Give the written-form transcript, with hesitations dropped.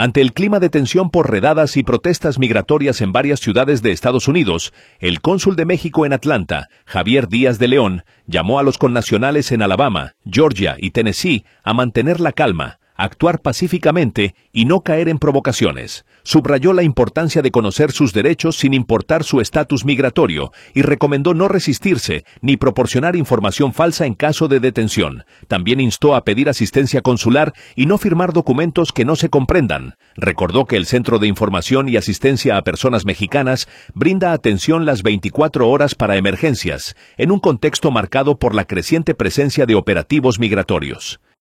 Ante el clima de tensión por redadas y protestas migratorias en varias ciudades de Estados Unidos, el cónsul de México en Atlanta, Javier Díaz de León, llamó a los connacionales en Alabama, Georgia y Tennessee a mantener la calma, actuar pacíficamente y no caer en provocaciones. Subrayó la importancia de conocer sus derechos sin importar su estatus migratorio y recomendó no resistirse ni proporcionar información falsa en caso de detención. También instó a pedir asistencia consular y no firmar documentos que no se comprendan. Recordó que el Centro de Información y Asistencia a Personas Mexicanas brinda atención las 24 horas para emergencias, en un contexto marcado por la creciente presencia de operativos migratorios.